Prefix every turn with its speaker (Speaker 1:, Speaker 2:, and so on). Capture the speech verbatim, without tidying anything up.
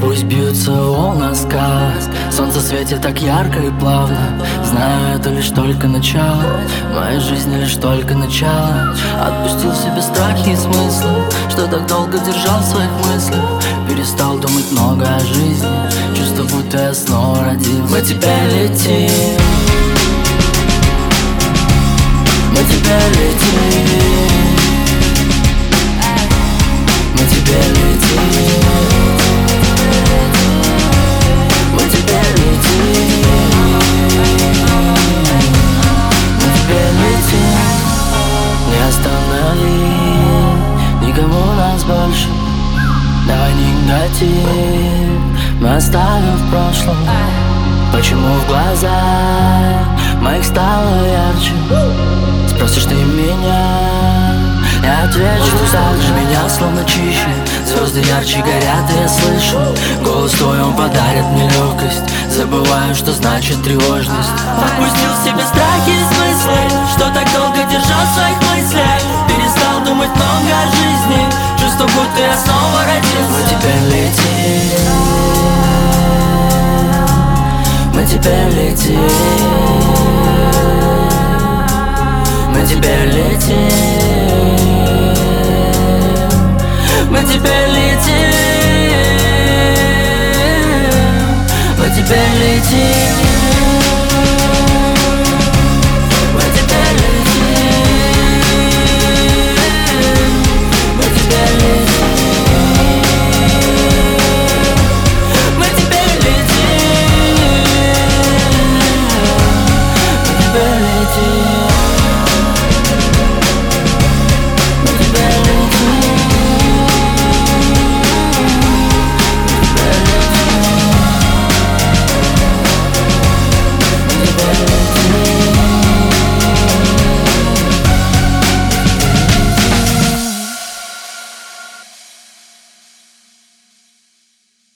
Speaker 1: Пусть бьются волны сказ, солнце светит так ярко и плавно. Знаю, это лишь только начало, моей жизни лишь только начало. Отпустил себе страхи и смыслы, что так долго держал в своих мыслях. Перестал думать много о жизни, чувство, будто я снова родился. Мы теперь летим, мы теперь летим, мы теперь летим, мы теперь летим, мы теперь летим. Не останови никому нас больше, давай негатив мы оставим в прошлом. Почему в глазах моих стало ярче? Спросишь ты меня, я отвечу так же. Меня словно чище, звезды ярче горят, и я слышу голос твой, он подарит мне легкость. Забываю, что значит тревожность.
Speaker 2: Отпустил в себе страхи и смыслы, что так долго держал в своих мыслях. Перестал думать много о жизни, чувство, будто я снова родился.
Speaker 1: Мы теперь летим, мы теперь летим, мы теперь летим, мы теперь летим, мы теперь летим.